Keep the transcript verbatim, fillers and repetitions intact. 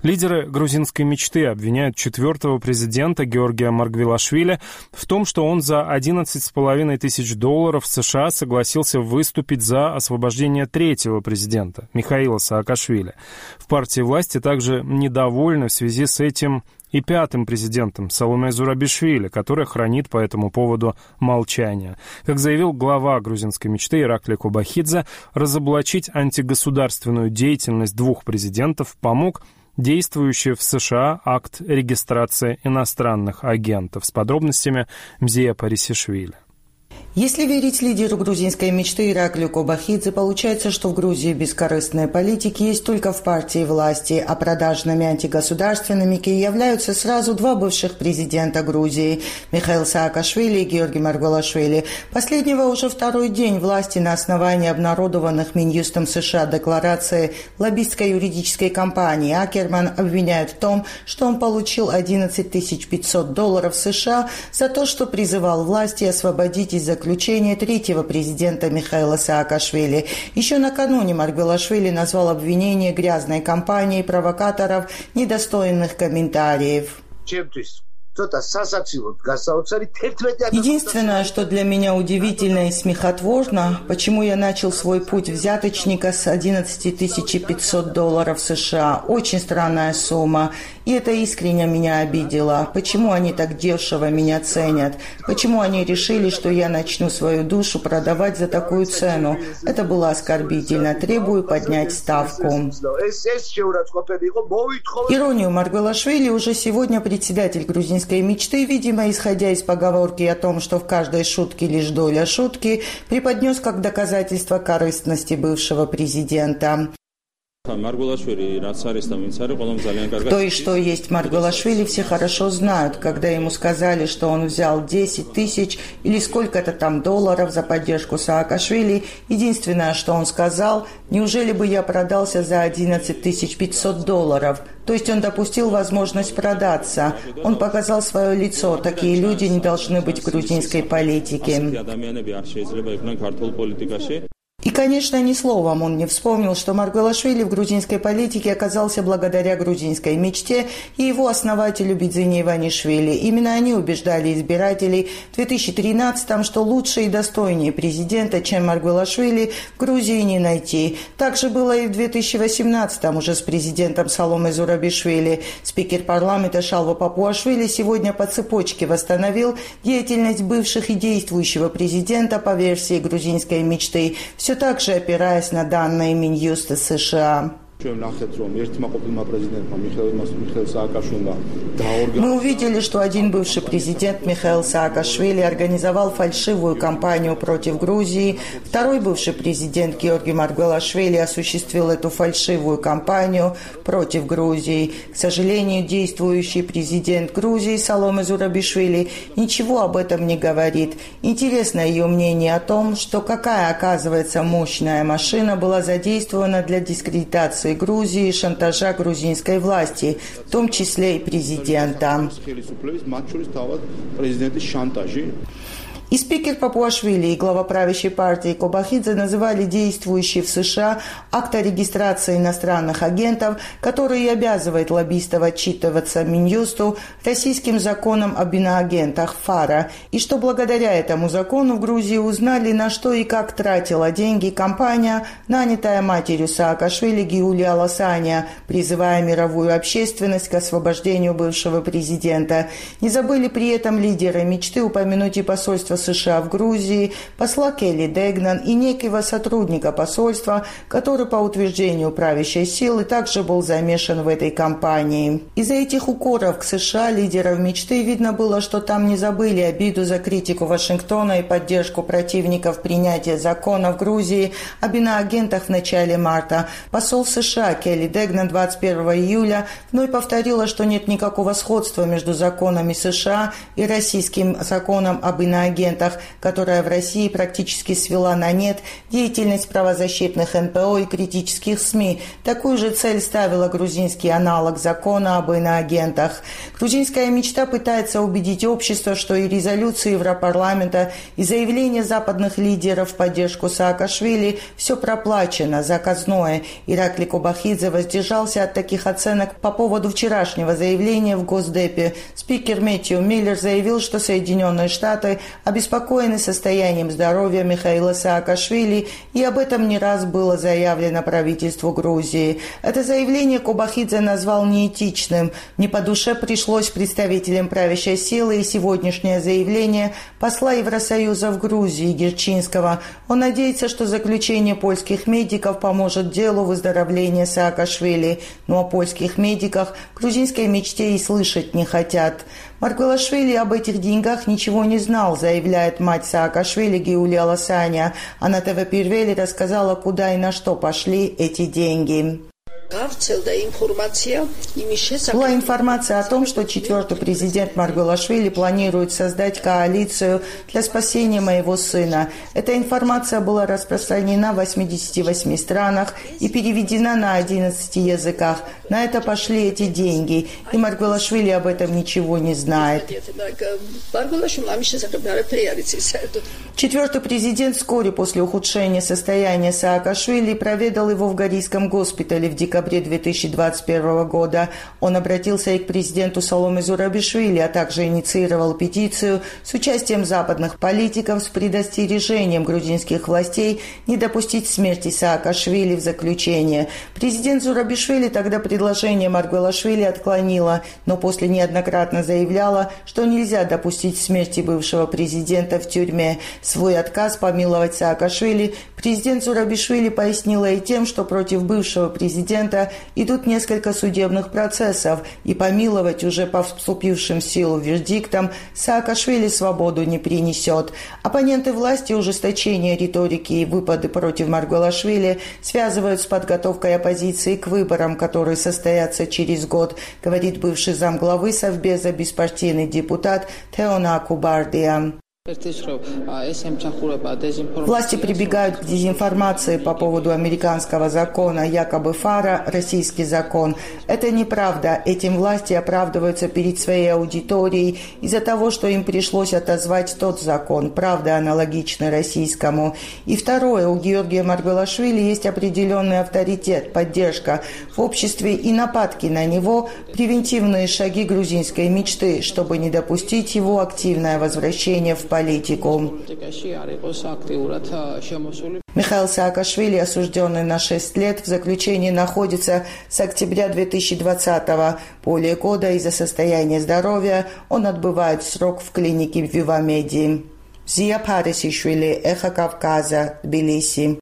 Лидеры грузинской мечты обвиняют четвертого президента Георгия Маргвелашвили в том, что он за одиннадцать с половиной тысяч долларов США согласился выступить за освобождение третьего президента Михаила Саакашвили. В партии власти также недовольны в связи с этим и пятым президентом Саломе Зурабишвили, который хранит по этому поводу молчание. Как заявил глава грузинской мечты Ираклий Кобахидзе, разоблачить антигосударственную деятельность двух президентов помог действующий в США акт регистрации иностранных агентов. С подробностями Мзия Парисишвили. Если верить лидеру грузинской мечты Ираклию Кобахидзе, получается, что в Грузии бескорыстные политики есть только в партии власти, а продажными антигосударственными являются сразу два бывших президента Грузии – Михаил Саакашвили и Георгий Маргвелашвили. Последнего уже второй день власти на основании обнародованных Минюстом США декларации лоббистской юридической компании Акерман обвиняют в том, что он получил одиннадцать тысяч пятьсот долларов США за то, что призывал власти освободить из заключения третьего президента Михаила Саакашвили. Еще накануне Маргвелашвили назвал обвинение грязной кампанией провокаторов, недостойных комментариев. Единственное, что для меня удивительно и смехотворно, почему я начал свой путь взяточника с одиннадцать тысяч пятьсот долларов США. Очень странная сумма. И это искренне меня обидело. Почему они так дешево меня ценят? Почему они решили, что я начну свою душу продавать за такую цену? Это было оскорбительно. Требую поднять ставку. Иронию Маргвелашвили уже сегодня председатель грузинской мечты, видимо, исходя из поговорки о том, что в каждой шутке лишь доля шутки, преподнес как доказательство корыстности бывшего президента. Кто и что есть Маргвелашвили, все хорошо знают. Когда ему сказали, что он взял десять тысяч или сколько-то там долларов за поддержку Саакашвили, единственное, что он сказал: неужели бы я продался за одиннадцать тысяч пятьсот долларов? То есть он допустил возможность продаться. Он показал свое лицо. Такие люди не должны быть в грузинской политике. И, конечно, ни словом он не вспомнил, что Маргвелашвили в грузинской политике оказался благодаря грузинской мечте и его основателю Бидзине Иванишвили. Именно они убеждали избирателей в две тысячи тринадцатом, что лучше и достойнее президента, чем Маргвелашвили, в Грузии не найти. Так же было и в две тысячи восемнадцатом уже с президентом Саломе Зурабишвили. Спикер парламента Шалва Папуашвили сегодня по цепочке восстановил деятельность бывших и действующего президента по версии грузинской мечты, все так же опираясь на данные Минюста США. Мы увидели, что один бывший президент Михаил Саакашвили организовал фальшивую кампанию против Грузии, второй бывший президент Георгий Маргвелашвили осуществил эту фальшивую кампанию против Грузии. К сожалению, действующий президент Грузии Саломе Зурабишвили ничего об этом не говорит. Интересно ее мнение о том, что какая, оказывается, мощная машина была задействована для дискредитации Грузии и шантажа грузинской власти, в том числе и президента. И спикер Папуашвили, и глава правящей партии Кобахидзе называли действующий в США акт о регистрации иностранных агентов, который и обязывает лоббистов отчитываться Минюсту российским законом об иноагентах ФАРа, и что благодаря этому закону в Грузии узнали, на что и как тратила деньги компания, нанятая матерью Саакашвили Гиулия Ласаня, призывая мировую общественность к освобождению бывшего президента. Не забыли при этом лидеры мечты упомянуть и посольство США в Грузии, посла Келли Дегнан и некого сотрудника посольства, который по утверждению правящей силы также был замешан в этой кампании. Из-за этих укоров к США лидеров мечты видно было, что там не забыли обиду за критику Вашингтона и поддержку противников принятия закона в Грузии об иноагентах в начале марта. Посол США Келли Дегнан двадцать первого июля вновь повторила, что нет никакого сходства между законами США и российским законом об иноагентах. агентах, которая в России практически свела на нет деятельность правозащитных эн пэ о и критических СМИ. Такую же цель ставила грузинский аналог закона об иноагентах. Грузинская мечта пытается убедить общество, что и резолюции Европарламента, и заявления западных лидеров в поддержку Саакашвили все проплачено, заказное. Иракли Кобахидзе воздержался от таких оценок по поводу вчерашнего заявления в Госдепе. Спикер Мэтью Миллер заявил, что Соединенные Штаты обеспокоены состоянием здоровья Михаила Саакашвили, и об этом не раз было заявлено правительству Грузии. Это заявление Кобахидзе назвал неэтичным. Не по душе пришлось представителям правящей силы и сегодняшнее заявление посла Евросоюза в Грузии Герчинского. Он надеется, что заключение польских медиков поможет делу выздоровления Саакашвили. Но о польских медиках в грузинской мечте и слышать не хотят. Маргвелашвили об этих деньгах ничего не знал, заявляет мать Саакашвили Геулия Ласаня. Она тэ вэ Первели рассказала, куда и на что пошли эти деньги. Была информация о том, что четвертый президент Маргвелашвили планирует создать коалицию для спасения моего сына. Эта информация была распространена в восьмидесяти восьми странах и переведена на одиннадцати языках. На это пошли эти деньги, и Маргвелашвили об этом ничего не знает. Четвертый президент вскоре после ухудшения состояния Саакашвили проведал его в Горийском госпитале в декабре две тысячи двадцать первого года. Он обратился и к президенту Саломе Зурабишвили, а также инициировал петицию с участием западных политиков с предостережением грузинских властей не допустить смерти Саакашвили в заключение. Президент Зурабишвили тогда предложение Маргвелашвили отклонила, но после неоднократно заявляла, что нельзя допустить смерти бывшего президента в тюрьме. Свой отказ помиловать Саакашвили президент Зурабишвили пояснила и тем, что против бывшего президента идут несколько судебных процессов, и помиловать уже по вступившим в силу вердиктам Саакашвили свободу не принесет. Оппоненты власти ужесточение риторики и выпады против Маргвелашвили связывают с подготовкой оппозиции к выборам, которые состоятся через год, говорит бывший замглавы Совбеза беспартийный депутат Теона Акубардия. Власти прибегают к дезинформации по поводу американского закона, якобы ФАРа – российский закон. Это неправда. Этим власти оправдываются перед своей аудиторией из-за того, что им пришлось отозвать тот закон, правда, аналогичный российскому. И второе, у Георгия Маргвелашвили есть определенный авторитет, поддержка в обществе и нападки на него – превентивные шаги грузинской мечты, чтобы не допустить его активное возвращение в политику. Михаил Саакашвили, осужденный на шесть лет, в заключении находится с октября две тысячи двадцатого. Более года из-за состояния здоровья он отбывает срок в клинике в Вивамеди. Зия Парисишвили, Эхо Кавказа, Тбилиси.